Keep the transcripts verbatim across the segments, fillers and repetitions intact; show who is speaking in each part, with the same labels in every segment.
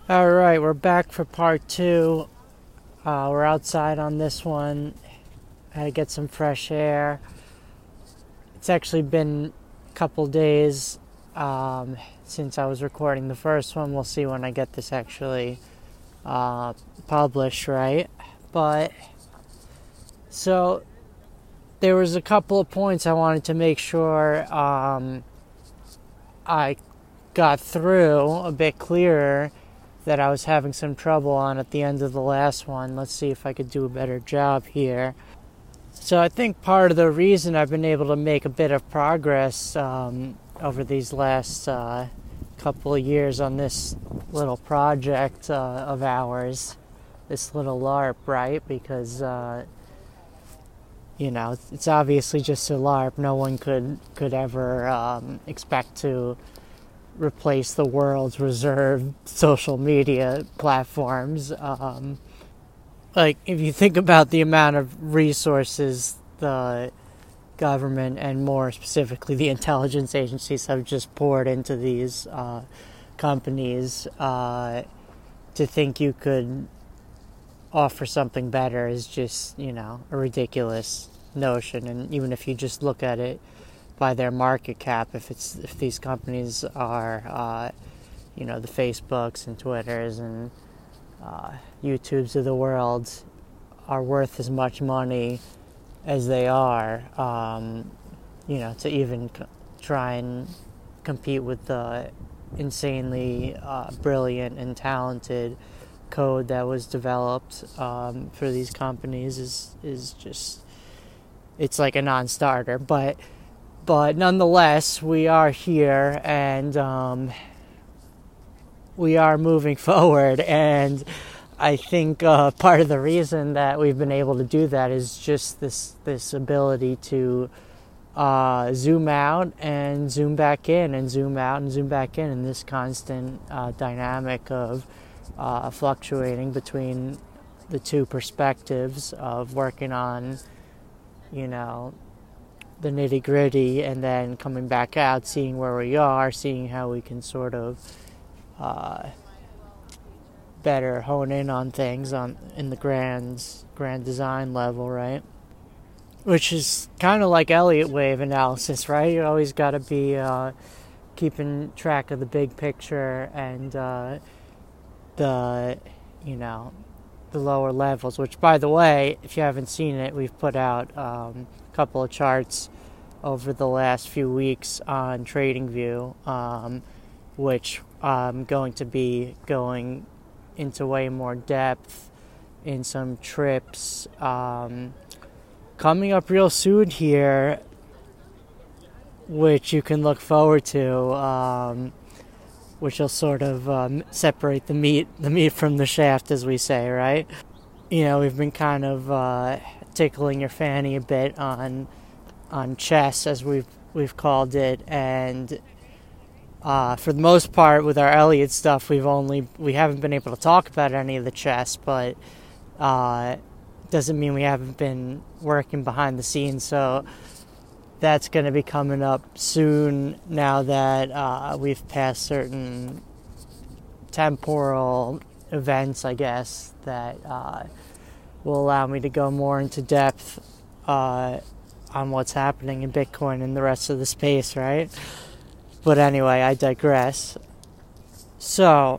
Speaker 1: All right, we're back for part two. Uh, we're outside on this one. Had to get some fresh air. It's actually been a couple days um, since I was recording the first one. We'll see when I get this actually uh, published, right? But so there was a couple of points I wanted to make sure um, I got through a bit clearer that I was having some trouble on at the end of the last one. Let's see if I could do a better job here. So I think part of the reason I've been able to make a bit of progress um, over these last uh, couple of years on this little project uh, of ours, this little LARP, right? Because, uh, you know, it's obviously just a LARP. No one could, could ever um, expect to replace the world's reserved social media platforms. Um, like, if you think about the amount of resources the government and more specifically the intelligence agencies have just poured into these uh, companies, uh, to think you could offer something better is just, you know, a ridiculous notion. And even if you just look at it by their market cap, if it's if these companies are, uh, you know, the Facebooks and Twitters and uh, YouTubes of the world are worth as much money as they are, um, you know, to even c- try and compete with the insanely uh, brilliant and talented code that was developed um, for these companies is is just, it's like a non-starter. But But nonetheless, we are here and um, we are moving forward. And I think uh, part of the reason that we've been able to do that is just this this ability to uh, zoom out and zoom back in and zoom out and zoom back in, in this constant uh, dynamic of uh, fluctuating between the two perspectives of working on, you know, the nitty gritty, and then coming back out, seeing where we are, seeing how we can sort of uh, better hone in on things on in the grand grand design level, right? Which is kind of like Elliott wave analysis, right? You always got to be uh, keeping track of the big picture and uh, the, you know, the lower levels. Which, by the way, if you haven't seen it, we've put out um, a couple of charts over the last few weeks on TradingView, um, which I'm going to be going into way more depth in some trips um, coming up real soon here, which you can look forward to, um, which will sort of um, separate the meat the meat from the shaft, as we say, right? You know, we've been kind of uh, tickling your fanny a bit on on chess, as we've we've called it, and uh, for the most part with our Elliott stuff, we've only we haven't been able to talk about any of the chess, but uh, doesn't mean we haven't been working behind the scenes. So that's going to be coming up soon, now that uh, we've passed certain temporal events, I guess, that uh, will allow me to go more into depth uh, on what's happening in Bitcoin and the rest of the space, right? But anyway, I digress. So,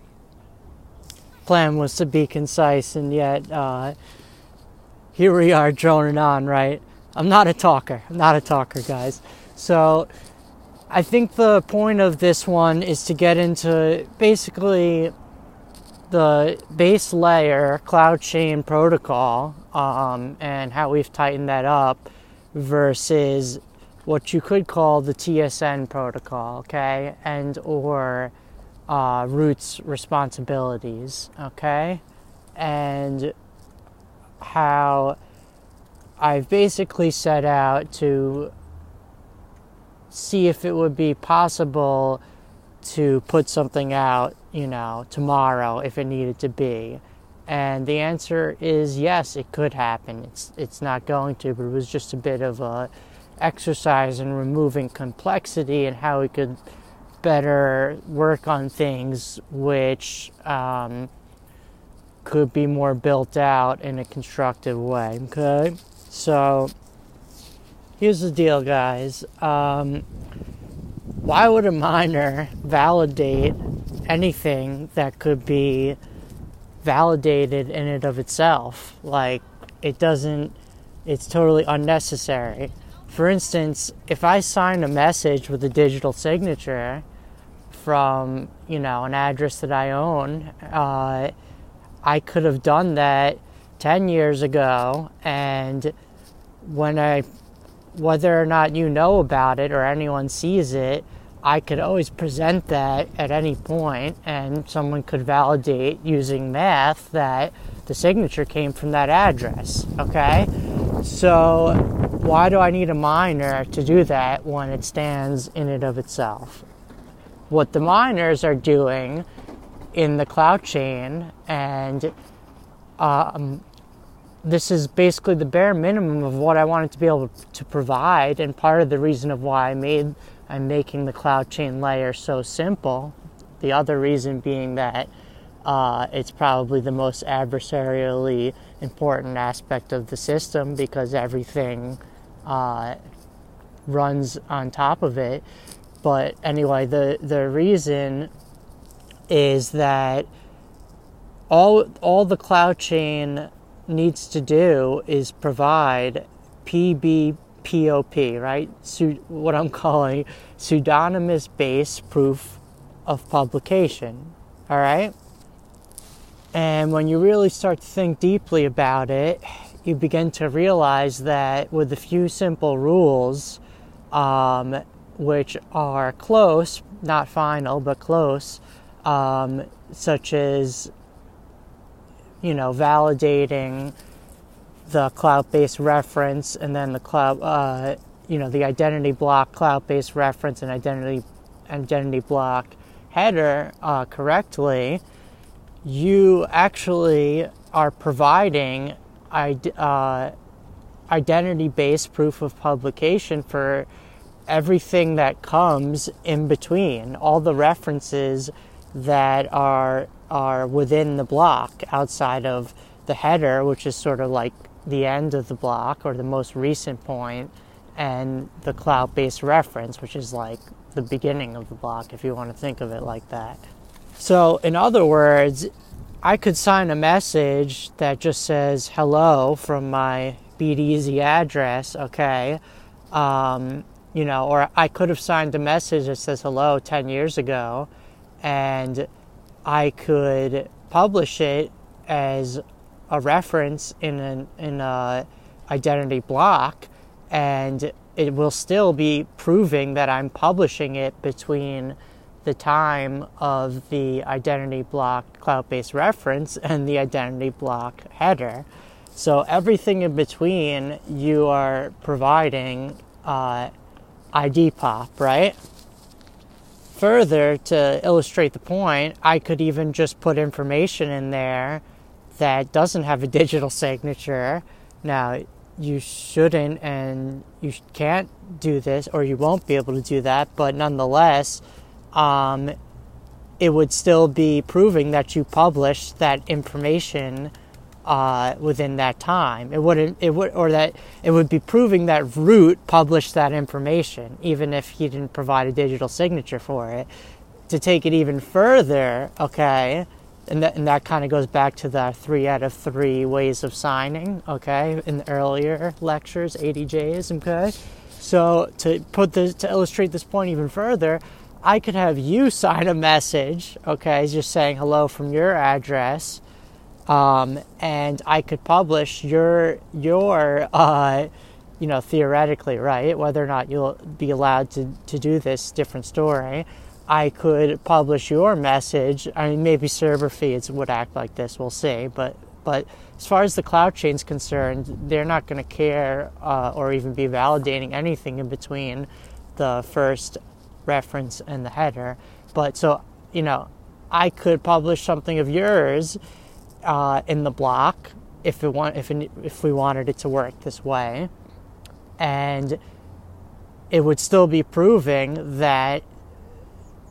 Speaker 1: plan was to be concise, and yet uh, here we are droning on, right? I'm not a talker. I'm not a talker, guys. So, I think the point of this one is to get into basically the base layer Cloud Chain protocol um, and how we've tightened that up versus what you could call the T S N protocol, okay, and or uh, Root's responsibilities, okay, and how I've basically set out to see if it would be possible to put something out, you know, tomorrow if it needed to be. And the answer is yes, it could happen. It's it's not going to, but it was just a bit of a exercise in removing complexity and how we could better work on things which um, could be more built out in a constructive way. Okay, so here's the deal, guys. Um, why would a miner validate anything that could be validated in and of itself? Like, it doesn't, it's totally unnecessary. For instance, if I sign a message with a digital signature from, you know, an address that I own, uh, I could have done that ten years ago, and when I, whether or not you know about it or anyone sees it, I could always present that at any point, and someone could validate using math that the signature came from that address, okay? So why do I need a miner to do that when it stands in and of itself? What the miners are doing in the cloud chain, and um, this is basically the bare minimum of what I wanted to be able to provide, and part of the reason of why I made I'm making the cloud chain layer so simple. The other reason being that uh, it's probably the most adversarially important aspect of the system, because everything uh, runs on top of it. But anyway, the, the reason is that all all the cloud chain needs to do is provide P B P O P, right? What I'm calling pseudonymous base proof of publication, all right? And when you really start to think deeply about it, you begin to realize that with a few simple rules, um, which are close, not final, but close, um, such as, you know, validating the cloud-based reference, and then the cloud, uh, you know, the identity block cloud-based reference and identity identity block header uh, correctly, you actually are providing uh, identity-based proof of publication for everything that comes in between, all the references that are are within the block outside of the header, which is sort of like the end of the block or the most recent point, and the cloud-based reference, which is like the beginning of the block, if you want to think of it like that. So in other words, I could sign a message that just says hello from my B D Z address, okay, um, you know, or I could have signed a message that says hello ten years ago, and I could publish it as a reference in an in a identity block, and it will still be proving that I'm publishing it between the time of the identity block cloud-based reference and the identity block header. So everything in between, you are providing uh, I D pop, right? Further, to illustrate the point, I could even just put information in there that doesn't have a digital signature. Now, you shouldn't and you can't do this, or you won't be able to do that, but nonetheless, um, it would still be proving that you published that information uh, within that time. It wouldn't, it would, or that it would be proving that root published that information, even if he didn't provide a digital signature for it. To take it even further, okay, and that, and that kind of goes back to the three out of three ways of signing, okay, in the earlier lectures, A D Js, okay? So to put this, to illustrate this point even further, I could have you sign a message, okay, just saying hello from your address, um, and I could publish your, your, uh, you know, theoretically, right, whether or not you'll be allowed to, to do this, different story. I could publish your message. I mean, maybe server feeds would act like this, we'll see. But but as far as the cloud chain's concerned, they're not going to care uh, or even be validating anything in between the first reference and the header. But so, you know, I could publish something of yours uh, in the block if it want if it, if we wanted it to work this way, and it would still be proving that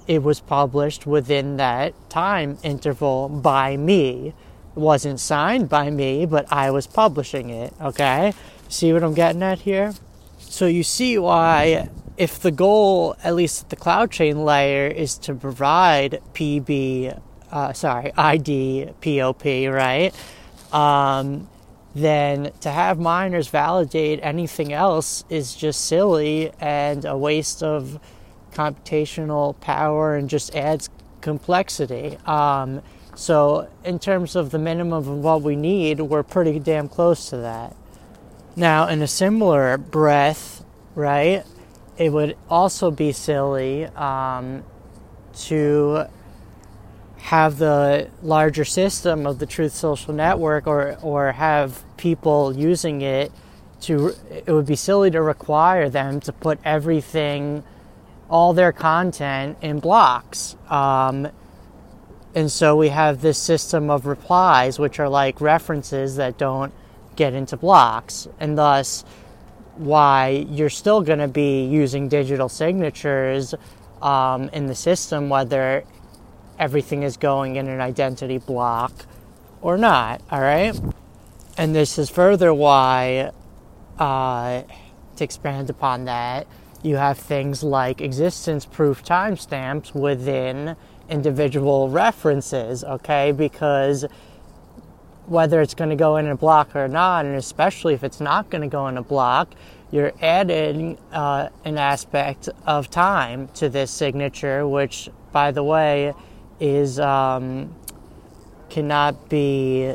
Speaker 1: it was published within that time interval by me. It wasn't signed by me, but I was publishing it, okay? See what I'm getting at here? So you see why, if the goal, at least at the Cloud Chain layer, is to provide P B, uh, sorry, I D P O P, right? Um, then to have miners validate anything else is just silly and a waste of computational power and just adds complexity. Um, so in terms of the minimum of what we need, we're pretty damn close to that. Now, in a similar breath, right, it would also be silly um, to have the larger system of the Truth Social Network or or have people using it to, it would be silly to require them to put everything, all their content in blocks. Um, and so we have this system of replies, which are like references that don't get into blocks, and thus why you're still going to be using digital signatures um, in the system, whether everything is going in an identity block or not, all right? And this is further why, uh, to expand upon that, you have things like existence proof timestamps within individual references, okay? Because whether it's going to go in a block or not, and especially if it's not going to go in a block, you're adding uh, an aspect of time to this signature, which, by the way, is um, cannot be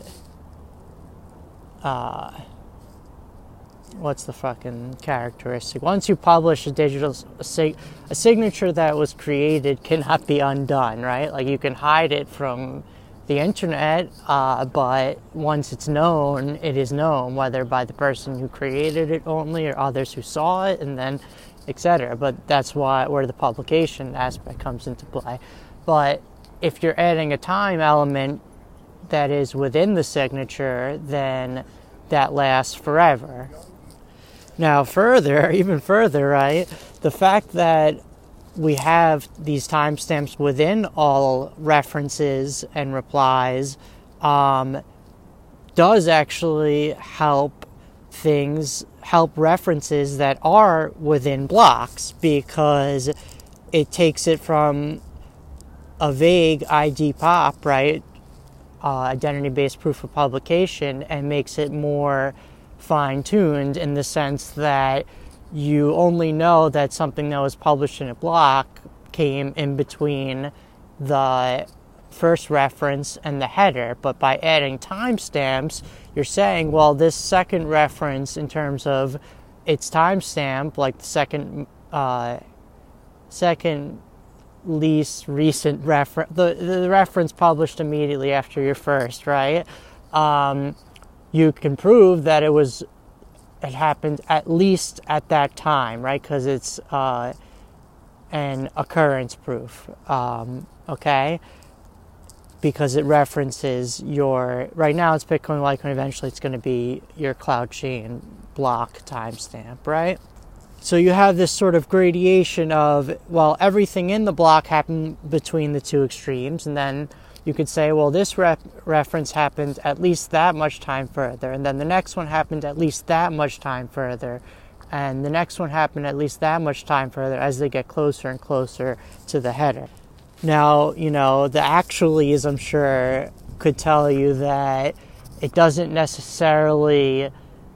Speaker 1: uh, what's the fucking characteristic? Once you publish a digital a, sig- a signature that was created cannot be undone, right? Like, you can hide it from the internet, uh, but once it's known, it is known, whether by the person who created it only or others who saw it, and then et cetera. But that's why where the publication aspect comes into play. But if you're adding a time element that is within the signature, then that lasts forever. Now, further, even further, right, the fact that we have these timestamps within all references and replies um, does actually help things, help references that are within blocks, because it takes it from a vague I D pop, right, uh, identity-based proof of publication, and makes it more fine-tuned in the sense that you only know that something that was published in a block came in between the first reference and the header. But by adding timestamps, you're saying, well, this second reference, in terms of its timestamp, like the second, uh, second least recent reference, the, the reference published immediately after your first, right? Um, you can prove that it was it happened at least at that time, right? Because it's uh, an occurrence proof, um, okay? Because it references your, right now it's Bitcoin Litecoin, eventually it's going to be your Cloud Chain block timestamp, right? So you have this sort of gradation of, well, everything in the block happened between the two extremes, and then you could say, well, this rep- reference happened at least that much time further, and then the next one happened at least that much time further, and the next one happened at least that much time further as they get closer and closer to the header. Now, you know, the actuallys, I'm sure, could tell you that it doesn't necessarily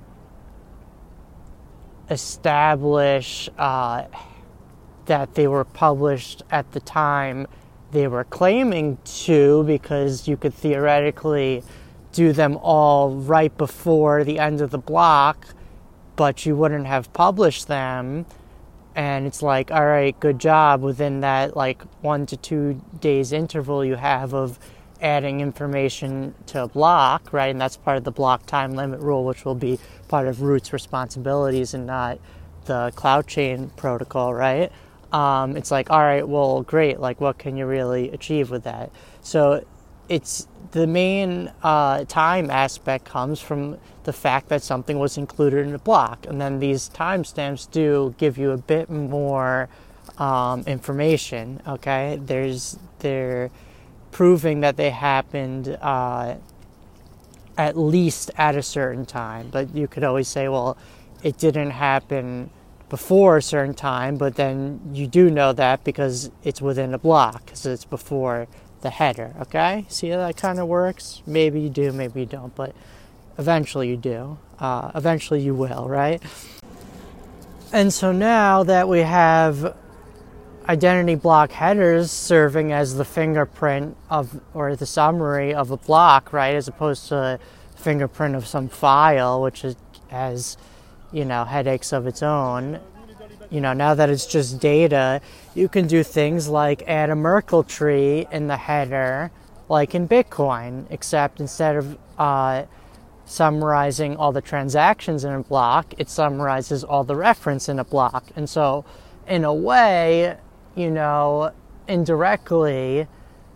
Speaker 1: establish uh, that they were published at the time they were claiming to, because you could theoretically do them all right before the end of the block, but you wouldn't have published them. And it's like, all right, good job within that like one to two days interval you have of adding information to a block, right? And that's part of the block time limit rule, which will be part of Root's responsibilities and not the Cloud Chain protocol, right? Um, it's like, all right, well, great. Like, what can you really achieve with that? So it's the main uh, time aspect comes from the fact that something was included in a block. And then these timestamps do give you a bit more um, information. Okay, there's they're proving that they happened uh, at least at a certain time. But you could always say, well, it didn't happen before a certain time, but then you do know that because it's within a block, because it's before the header. Okay, see how that kind of works? Maybe you do, maybe you don't, but eventually you do. Uh, eventually you will, right? And so now that we have identity block headers serving as the fingerprint of, or the summary of a block, right, as opposed to a fingerprint of some file, which is, has, you know, headaches of its own. You know, now that it's just data, you can do things like add a Merkle tree in the header, like in Bitcoin, except instead of uh, summarizing all the transactions in a block, it summarizes all the reference in a block. And so, in a way, you know, indirectly,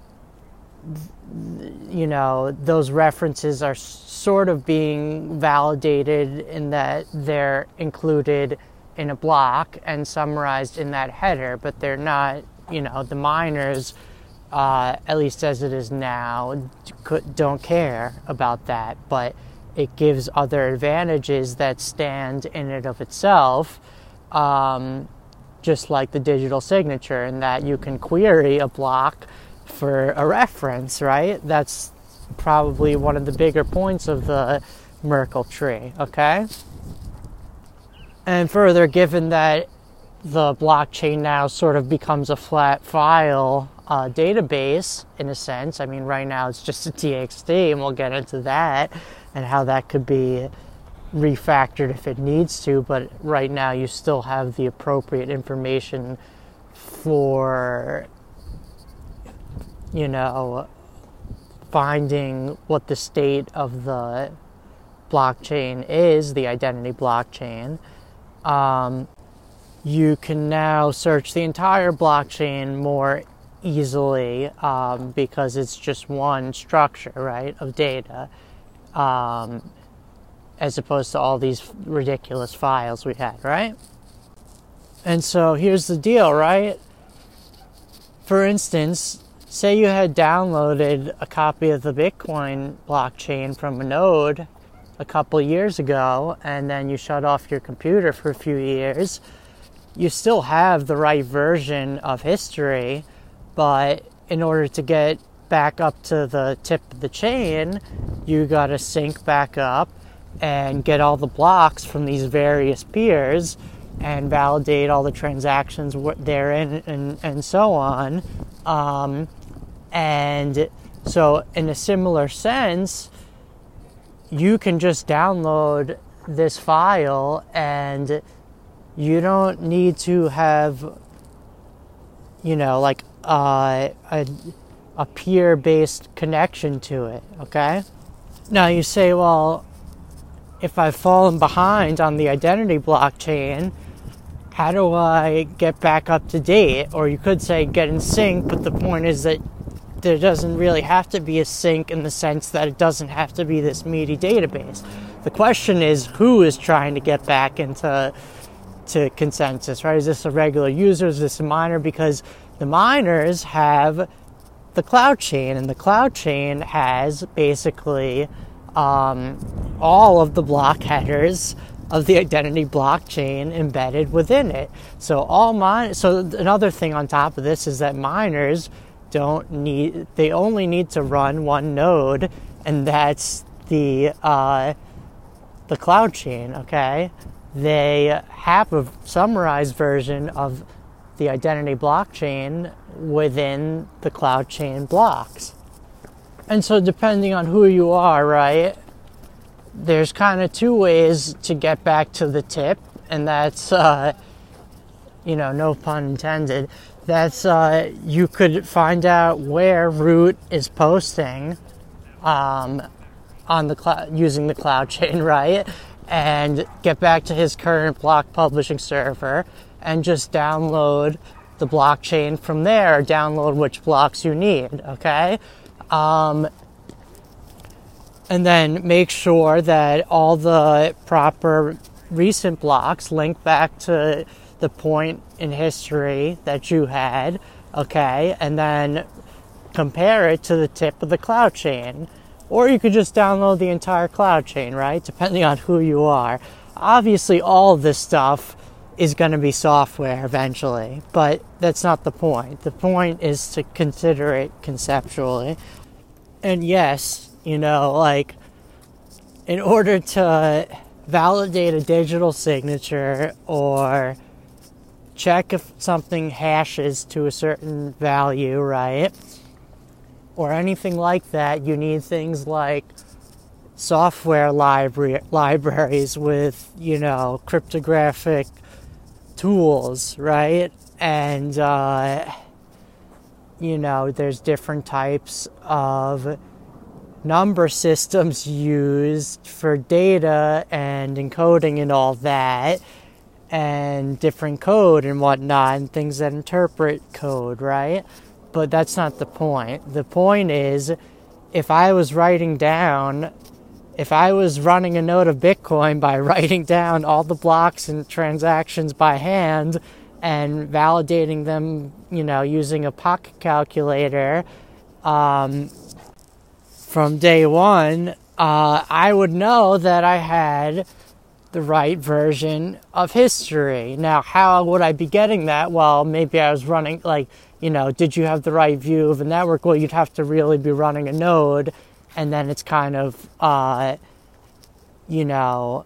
Speaker 1: you know, those references are sort of being validated in that they're included in a block and summarized in that header, but they're not, you know, the miners, uh, at least as it is now, don't care about that. But it gives other advantages that stand in and of itself, um, just like the digital signature, in that you can query a block for a reference, right? That's probably one of the bigger points of the Merkle tree, okay? And further, given that the blockchain now sort of becomes a flat file uh, database, in a sense, I mean, right now it's just a T X T, and we'll get into that, and how that could be refactored if it needs to, but right now you still have the appropriate information for, you know, finding what the state of the blockchain is, the identity blockchain. Um, you can now search the entire blockchain more easily um, because it's just one structure, right, of data, um, as opposed to all these ridiculous files we had, right? And so here's the deal, right? For instance, say you had downloaded a copy of the Bitcoin blockchain from a node a couple years ago, and then you shut off your computer for a few years. You still have the right version of history, but in order to get back up to the tip of the chain, you got to sync back up and get all the blocks from these various peers and validate all the transactions therein and, and so on. Um, and so in a similar sense, you can just download this file and you don't need to have, you know, like uh, a, a peer-based connection to it, okay? Now you say, well, if I've fallen behind on the identity blockchain, how do I get back up to date? Or you could say get in sync, but the point is that there doesn't really have to be a sync in the sense that it doesn't have to be this meaty database. The question is, who is trying to get back into to consensus, right? Is this a regular user? Is this a miner? Because the miners have the cloud chain, and the cloud chain has basically um, all of the block headers of the identity blockchain embedded within it. So all min- So another thing on top of this is that miners don't need, they only need to run one node, and that's the uh, the cloud chain, okay? They have a summarized version of the identity blockchain within the cloud chain blocks. And so depending on who you are, right, there's kind of two ways to get back to the tip, and that's, uh, you know, no pun intended, that's uh, you could find out where Root is posting um, on the cloud, using the cloud chain, right? And get back to his current block publishing server and just download the blockchain from there, or download which blocks you need, okay? Um, and then make sure that all the proper recent blocks link back to the point in history that you had, okay, and then compare it to the tip of the cloud chain. Or you could just download the entire cloud chain, right? Depending on who you are. Obviously, all of this stuff is going to be software eventually, but that's not the point. The point is to consider it conceptually. And yes, you know, like, in order to validate a digital signature or check if something hashes to a certain value, right? Or anything like that, you need things like software libra- libraries with, you know, cryptographic tools, right? And, uh, you know, there's different types of number systems used for data and encoding and all that, and different code and whatnot, and things that interpret code, right? But that's not the point. The point is, if I was writing down, if I was running a node of Bitcoin by writing down all the blocks and transactions by hand and validating them, you know, using a pocket calculator, um, from day one, uh, I would know that I had the right version of history. Now, how would I be getting that? Well, maybe I was running, like, you know, did you have the right view of a network? Well, you'd have to really be running a node, and then it's kind of, uh, you know,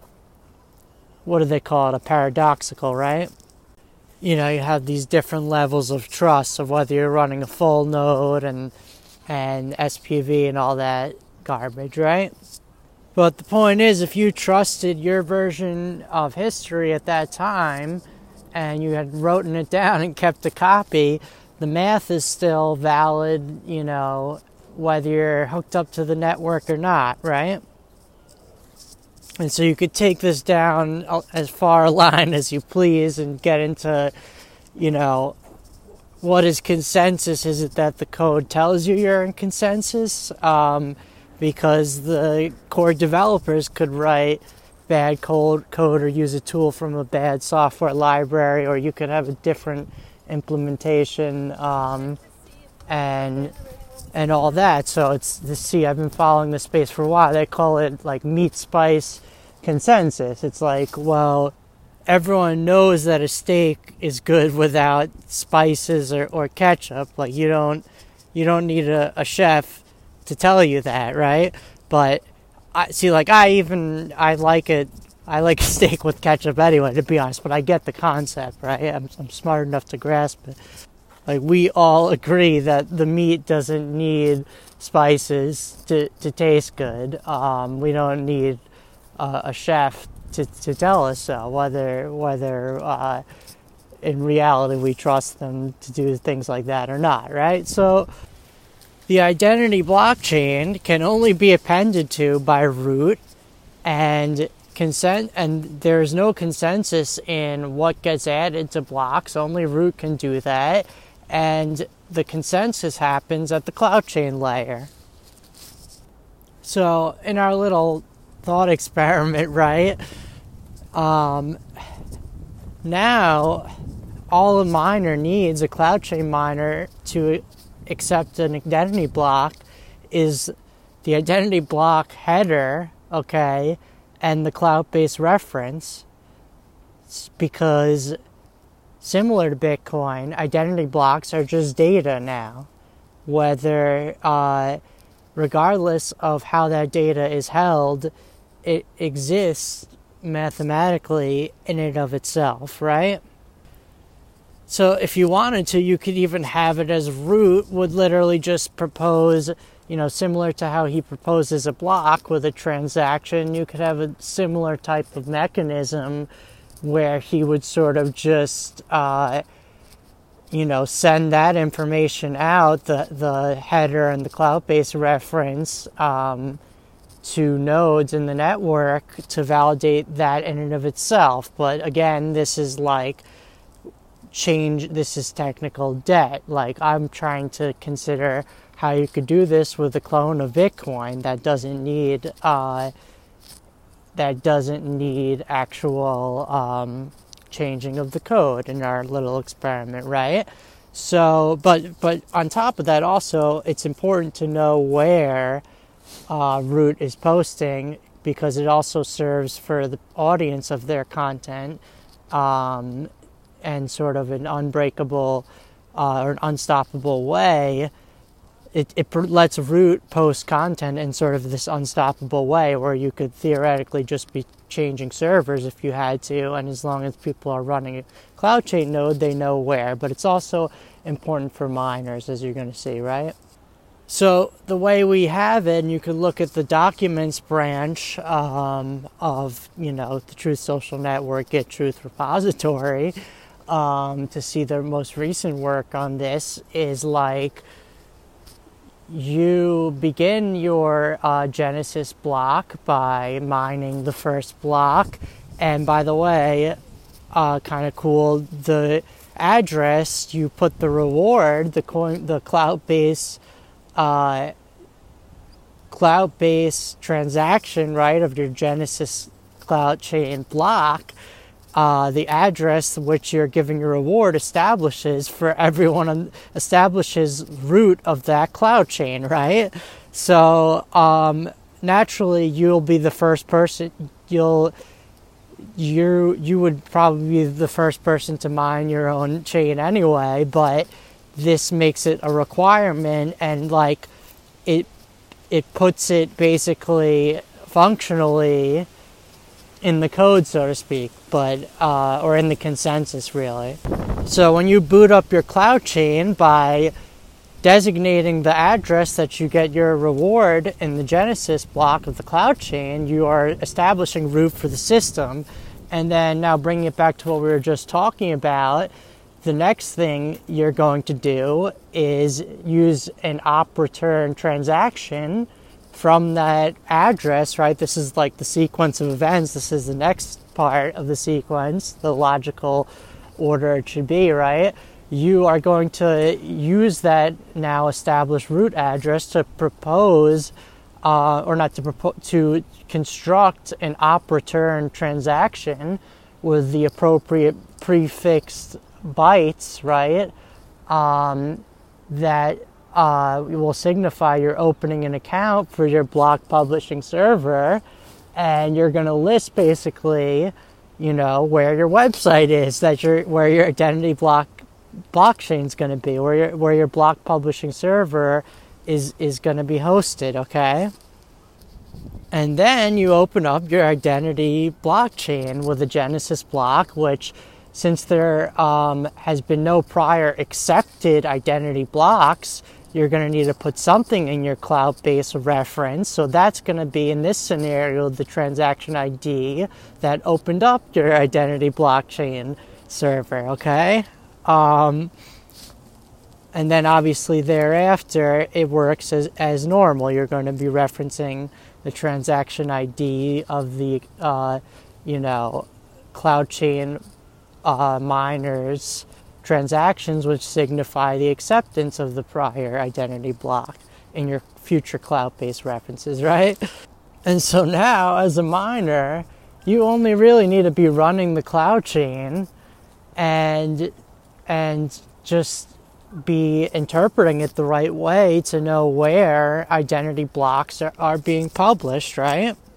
Speaker 1: what do they call it? A paradoxical, right? You know, you have these different levels of trust of whether you're running a full node and and S P V and all that garbage, right? But the point is, if you trusted your version of history at that time and you had written it down and kept a copy, the math is still valid, you know, whether you're hooked up to the network or not, right? And so you could take this down as far a line as you please and get into, you know, what is consensus? Is it that the code tells you you're in consensus? Um, because the core developers could write bad code, code or use a tool from a bad software library, or you could have a different implementation um, and and all that. So it's the see, I've been following this space for a while. They call it like meat spice consensus. It's like, well, everyone knows that a steak is good without spices or, or ketchup. Like you don't you don't need a, a chef to tell you that, right? But I see, like I even I like it. I like steak with ketchup anyway, to be honest. But I get the concept, right? I'm, I'm smart enough to grasp it. Like we all agree that the meat doesn't need spices to to taste good. Um, we don't need uh, a chef to to tell us so. Whether whether uh, in reality we trust them to do things like that or not, right? So the identity blockchain can only be appended to by root, and consent, and there's no consensus in what gets added to blocks. Only root can do that, and the consensus happens at the cloud chain layer. So in our little thought experiment, right? Um, now all a miner needs, a cloud chain miner, to accept an identity block is the identity block header, okay, and the cloud-based reference, because similar to Bitcoin, identity blocks are just data now, whether uh, regardless of how that data is held, it exists mathematically in and of itself, right? So if you wanted to, you could even have it as root would literally just propose, you know, similar to how he proposes a block with a transaction, you could have a similar type of mechanism where he would sort of just, uh, you know, send that information out, the, the header and the cloud-based reference, um, to nodes in the network to validate that in and of itself. But again, this is like change, this is technical debt. Like I'm trying to consider how you could do this with a clone of Bitcoin that doesn't need uh, that doesn't need actual um, changing of the code in our little experiment, right? So, but but on top of that, also, it's important to know where uh, root is posting, because it also serves for the audience of their content, um, and sort of an unbreakable uh, or an unstoppable way. It, it lets root post content in sort of this unstoppable way where you could theoretically just be changing servers if you had to, and as long as people are running a Cloud Chain node, they know where. But it's also important for miners, as you're going to see, right? So the way we have it, and you can look at the documents branch um, of, you know, the Truth Social Network Get Truth repository um, to see the most recent work on this, is like, you begin your uh, Genesis block by mining the first block. And by the way, uh, kind of cool, the address, you put the reward, the coin, the cloud-based uh, cloud-based transaction, right, of your Genesis Cloud Chain block. Uh, the address which you're giving your reward establishes for everyone, establishes root of that cloud chain, right? So um, naturally, you'll be the first person. You'll you you would probably be the first person to mine your own chain anyway. But this makes it a requirement, and like it it puts it basically functionally in the code, so to speak, but uh, or in the consensus, really. So when you boot up your Cloud Chain, by designating the address that you get your reward in the Genesis block of the Cloud Chain, you are establishing root for the system. And then now bringing it back to what we were just talking about, the next thing you're going to do is use an op return transaction from that address, right? This is like the sequence of events. This is the next part of the sequence, the logical order it should be, right? You are going to use that now established root address to propose, uh, or not to propose, to construct an op return transaction with the appropriate prefixed bytes, right? Um, that Uh, will signify you're opening an account for your block publishing server, and you're going to list basically, you know, where your website is, that your where your identity block blockchain is going to be, where your where your block publishing server is is going to be hosted, okay? And then you open up your identity blockchain with a Genesis block, which, since there um, has been no prior accepted identity blocks, you're going to need to put something in your cloud-based reference. So that's going to be, in this scenario, the transaction I D that opened up your identity blockchain server, okay? Um, and then obviously thereafter, it works as, as normal. You're going to be referencing the transaction I D of the, uh, you know, cloud chain uh, miners transactions, which signify the acceptance of the prior identity block in your future cloud-based references, right? And so now, as a miner, you only really need to be running the cloud chain and and just be interpreting it the right way to know where identity blocks are, are being published, right?